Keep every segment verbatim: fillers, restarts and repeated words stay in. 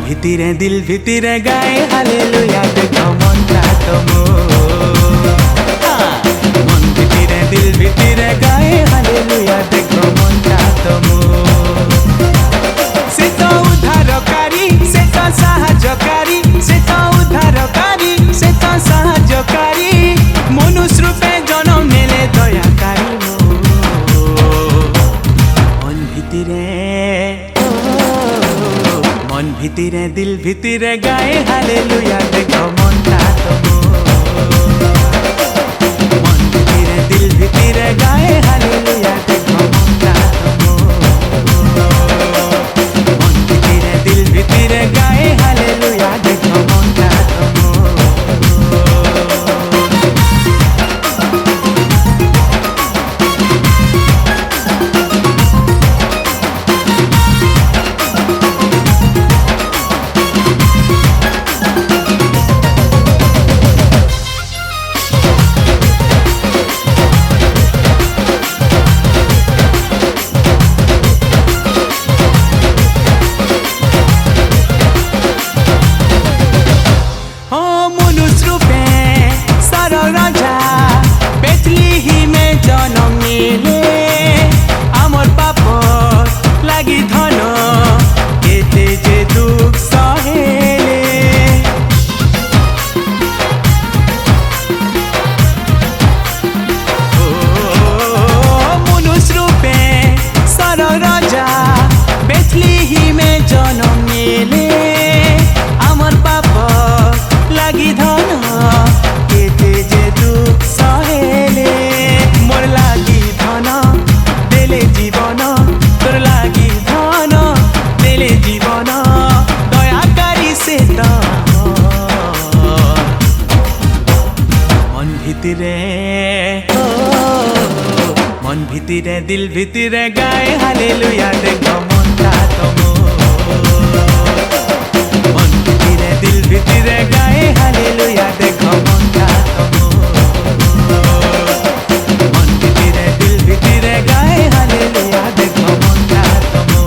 ভিতিরে দিল ভিতিরে গায়ে হালেলুয়া দেখো মনটা তো মন ভিতিরে দিল ভিতিরে গায়ে হালেলুয়া দেখো মনটা তো সে তো উদ্ধারকারী সে তো সাহায্যকারী সে তো উদ্ধারকারী সে তো সাহায্যকারী মনুষ্য রূপে জন্ম নেলে দয়াকারী মন ভিতিরে मन भितिरे दिल भितिरे गाए हालेलुया देखो मनटा तो मन भितिरे दिल भितिरे गाए हालेलुया देखो मनटा तो मन भितिरे दिल भितिरे गाए हालेलुया देखो मनटा तो मन भितिरे दिल भितिरे गाए हालेलुया देखो मनटा तो मन भितिरे दिल भितिरे गाए हालेलुया देखो मनटा तो मन भितिरे दिल भितिरे गाए हालेलुया देखो मनटा तो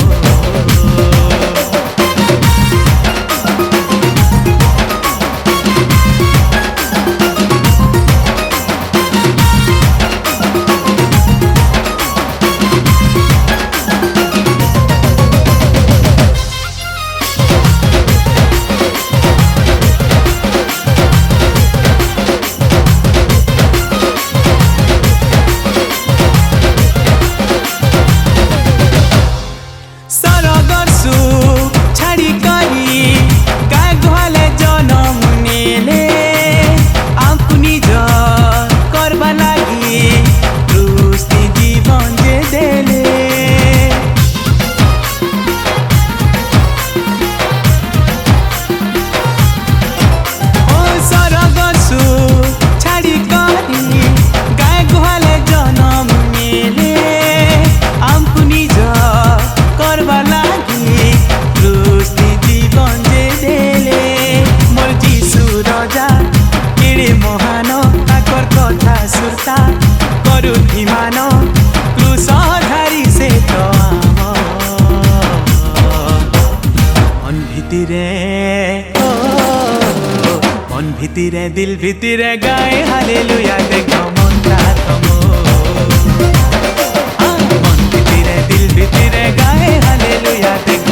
मन भितिरे दिल भितिरे गाए हालेलुया देखो मनटा तो मन भितिरे दिल भितिरे गाए हालेलुया देखो